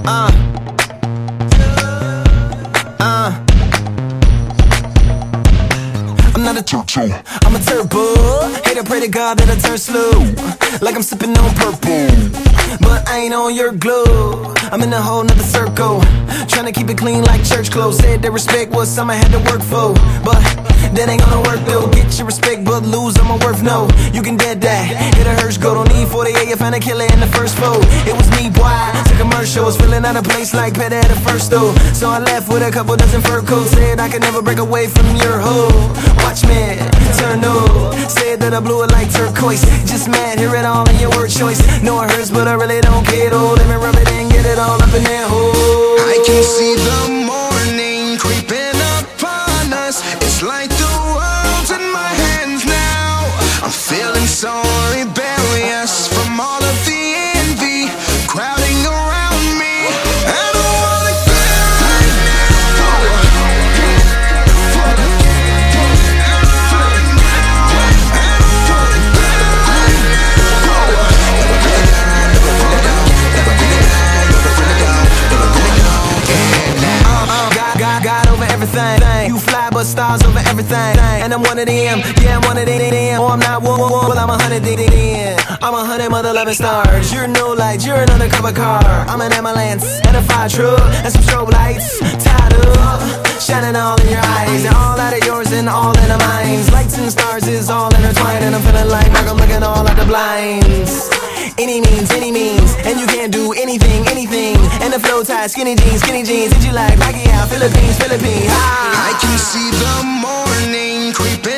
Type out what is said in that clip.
Uh. I'm not a choo-choo, I'm a turbo. Hate to pray to God that I turn slow, like I'm sipping on purple, but I ain't on your glove. I'm in a whole nother circle, trying to keep it clean like church clothes. Said that respect was something I had to work for, but that ain't gonna work though. Get your respect but lose all my worth, no. You can dead that, hit a hearse, go. Don't need 48, you find a killer in the first foe. It was me, boy, to commercials, feeling out of place like Petty at the first though. So I left with a couple dozen fur coats. Said I could never break away from your hoe. Watch me, turn no. Said that I blew it like turquoise. Just mad, hear it all in your word choice. Know it hurts, but I really don't care though. Let me rub it and get it all up in that hole. I can see the morning creeping upon us. It's like the world's in my hands now. I'm feeling so rebellious from all of the envy crowding around me. I don't wanna get right now. God over everything. You fly but stars over everything. And I'm one of them, yeah, I'm one of them. Oh, I'm not one, well, I'm 100 then. I'm 100 mother loving stars. You're no light, you're an undercover car. I'm an ambulance and a fire truck and some strobe lights tied up, shining all in your eyes. They're all out of yours and all in our minds. Lights and stars is all intertwined, and I'm feeling like I'm looking all at the blinds. Any means, and you can't do anything. And the flow tight, skinny jeans. Did you like Rocky out, Philippines, I can see the morning creeping